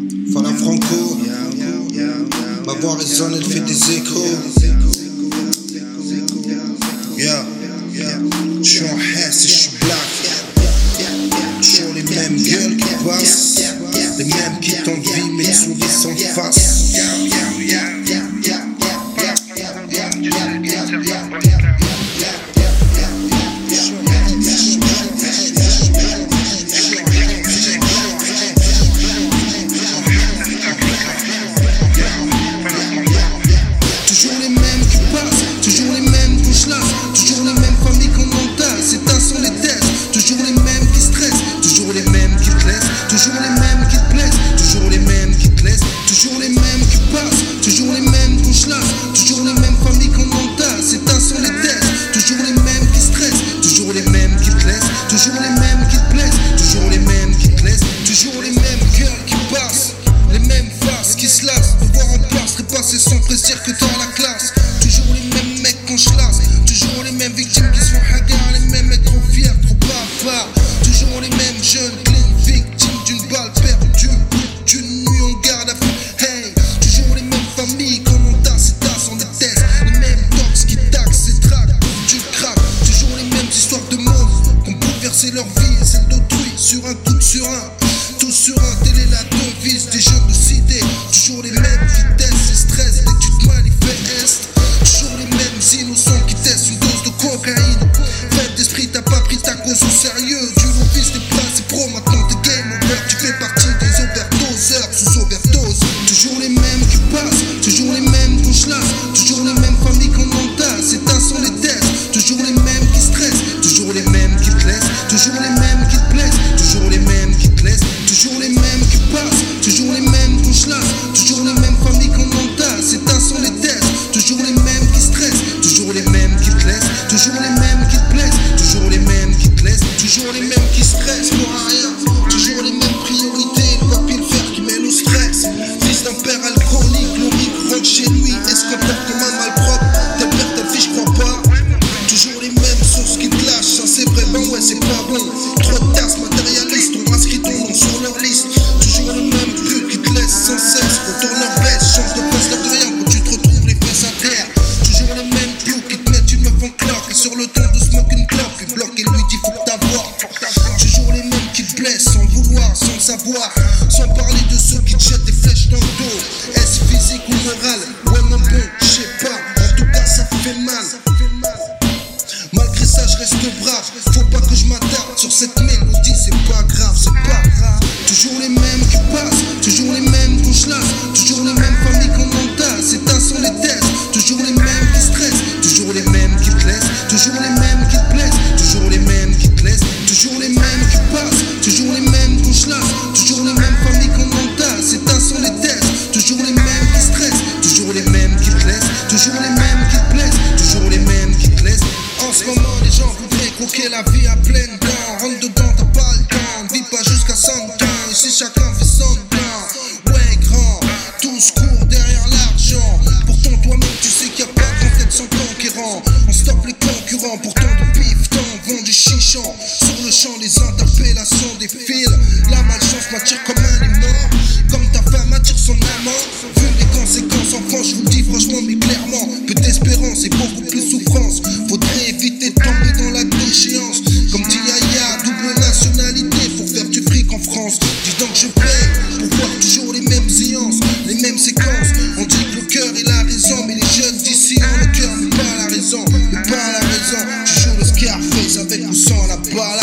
Fala Franco, ma voix résonne, elle fait des échos. Je suis en Hesse et je suis black. Toujours les mêmes gueules qui passent, les mêmes qui t'envient mais sourient sans face. Toujours les mêmes qui passent, toujours les mêmes qu'on chlasse, toujours les mêmes familles qu'on entasse, c'est un son les tests, toujours les mêmes qui stressent, toujours les mêmes qui te laissent, toujours les mêmes qui te plaisent, toujours les mêmes qui te laissent, toujours les mêmes qui passent, toujours les mêmes qu'on chlasse, toujours les mêmes familles qu'on entasse, c'est un son les tests, toujours les mêmes qui stressent, toujours les mêmes qui te laissent, toujours les mêmes qui te plaisent, toujours les mêmes qui te laissent, toujours les mêmes gueules qui passent, les mêmes faces qui se lassent, de voir en place repasser sans plaisir que dans la classe. Toujours les mêmes mecs qu'on chlasse, toujours les mêmes victimes qui se font hagar, les mêmes mecs trop fiers, trop bavards. Toujours les mêmes jeunes clean, victimes d'une balle perdue, d'une nuit en garde à vue. Hey, toujours les mêmes familles qu'on entasse et tasse, on déteste. Les mêmes dogs qui taxent et traquent pour du crack. Toujours les mêmes histoires de monde qui ont bouleversé leur vie et celle d'autrui sur un coup sur un. Tout sur un, telle est la devise des jeunes de cité. Toujours les mêmes qui testent et stressent, dès que tu te manifestes. Toujours les mêmes innocents qui testent une dose de cocaïne. Faible d'esprit, t'as pas pris ta cause au sérieux. Du long fils des places et pro, maintenant t'es game over. Tu fais partie des overdoseurs sous overdose. Toujours les mêmes qui passent, toujours les mêmes qu'on chlasse, toujours les mêmes familles qu'on entasse, c'est un son les tests. Toujours les mêmes qui stressent, toujours les mêmes qui te laissent, toujours les mêmes qui te plaisent, toujours les mêmes qui te laissent, toujours les mêmes qui passent, toujours les mêmes qu'on chlasse, toujours les mêmes familles qu'on entasse, c'est un son les tests. Toujours les mêmes qui stressent, toujours les mêmes qui te laissent, toujours les mêmes qui te plaisent, toujours les mêmes qui te laissent, toujours les mêmes qui stressent pour rien, toujours les mêmes priorités, le papier le fer qui mène au stress. Fils d'un père alcoolique, l'horrible rentre chez lui, est-ce qu'on porte comme un malpropre, tel père, telle fille, je crois pas. Toujours les mêmes sources qui te lâchent, ça c'est vrai, ben ouais c'est pas bon. Trop de tasses matérialistes ont inscrit ton nom sur leur liste. Toujours les mêmes putes qui te laissent sans cesse, retourne leur baisse, change de place de rien quand tu te retrouves les fesses à terre. Toujours les mêmes plots qui te mettent une meuf en cloque, et sur le ton de smoke une clope, puis bloque et lui dit faut que t'avoir. Toujours les mêmes qui te blessent sans vouloir, sans savoir, sans parler de ceux qui te jettent des flèches dans le dos. Est-ce physique ou moral? Ouais mon bon, je sais pas, en tout cas ça fait mal. Malgré ça je reste brave, faut pas que je m'attarde sur cette mélodie, c'est pas grave, c'est pas grave. Toujours les mêmes qui passent, toujours les mêmes qu'on chlasse, toujours les mêmes familles qu'on entasse, c'est un son les tests. Toujours les mêmes qui stressent, toujours les mêmes qui te laissent, toujours les mêmes qui te plaisent, toujours les mêmes qui te laissent, toujours les mêmes qui passent, toujours les mêmes qu'on chlasse, toujours les mêmes familles qu'on entasse, c'est un son les tests. Toujours les mêmes qui stressent, toujours les mêmes qui te laissent, toujours les mêmes qui te plaisent, toujours les mêmes qui te laissent. En ce moment les gens voudraient croquer la vie à pleines dents. Rentre dedans, t'as pas le temps, ne vis pas jusqu'à 100 ans. Ici chacun fait son plan, ouais grand, tous courent derrière l'argent. Pourtant toi-même tu sais qu'il n'y a pas grand tête sans conquérant. On stoppe les concurrents, pourtant de pif temps vend du chichon. Sur le champ les interpellations défilent, la malchance m'attire comme un aimant, comme ta femme attire son amant. Vu les conséquences en France, je vous le dis franchement mais clairement, peu d'espérance et beaucoup plus souffrance. Faudrait éviter de tomber dans la déchéance. Comme dit Yaya, double nationalité pour faire du fric en France. Dis donc je paye pour voir toujours les mêmes séances, les mêmes séquences. On dit que le cœur il a raison, mais les jeunes d'ici ont le cœur mais pas la raison, mais pas la raison. Tu joues le Scarface avec ou sans la balle.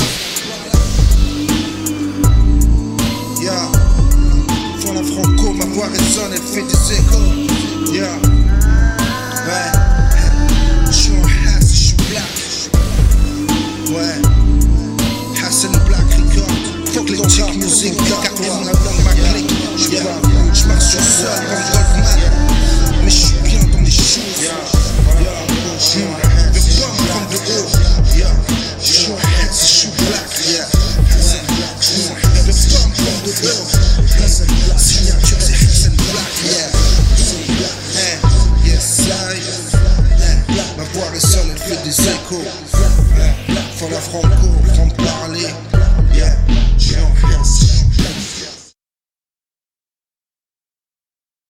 Yeah, font la Franco, ma voix résonne, elle fait des échos. Yeah, ouais. Ouais, Hassan Black Record, faut que les chicks musique, quatrième album ma clique. Je marche sur sol comme Wolfman, mais je suis bien dans mes choses. Le bomb prend de haut, je suis black, le bomb prend de haut.